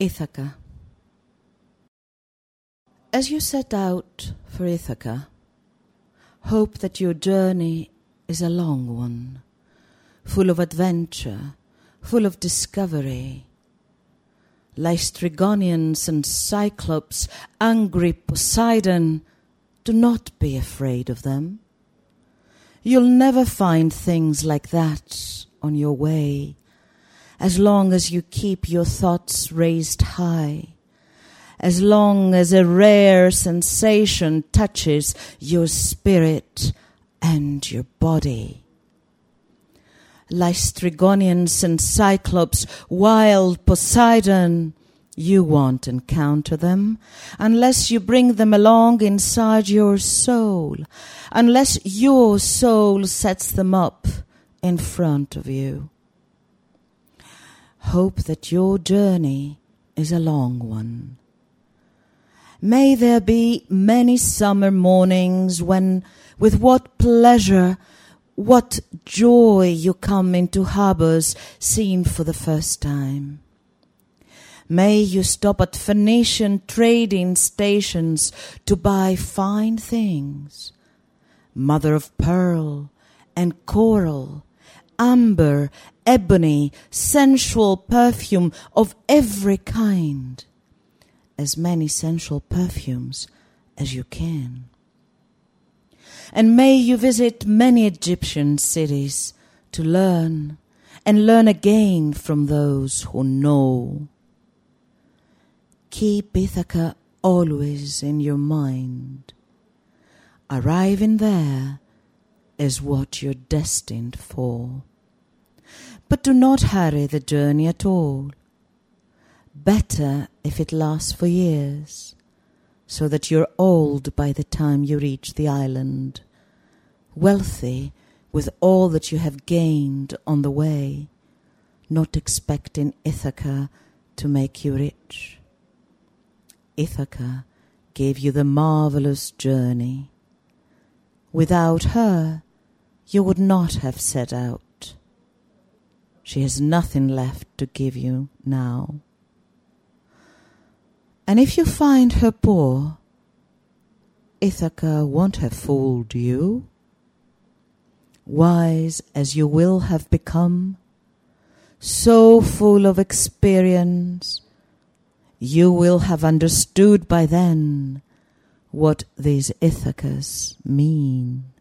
Ithaca. As you set out for Ithaca, hope that your journey is a long one, full of adventure, full of discovery. Lystrigonians and Cyclops, angry Poseidon, do not be afraid of them. You'll never find things like that on your way, as long as you keep your thoughts raised high, as long as a rare sensation touches your spirit and your body. Lystrigonians and Cyclops, wild Poseidon, you won't encounter them unless you bring them along inside your soul, unless your soul sets them up in front of you. Hope that your journey is a long one. May there be many summer mornings when, with what pleasure, what joy you come into harbors seen for the first time. May you stop at Phoenician trading stations to buy fine things, mother of pearl and coral, amber, ebony, sensual perfume of every kind, as many sensual perfumes as you can. And may you visit many Egyptian cities to learn, and learn again from those who know. Keep Ithaca always in your mind. Arriving there is what you're destined for. But do not hurry the journey at all. Better if it lasts for years, so that you're old by the time you reach the island, wealthy with all that you have gained on the way, not expecting Ithaca to make you rich. Ithaca gave you the marvelous journey. Without her, you would not have set out. She has nothing left to give you now. And if you find her poor, Ithaca won't have fooled you. Wise as you will have become, so full of experience, you will have understood by then what these Ithacas mean.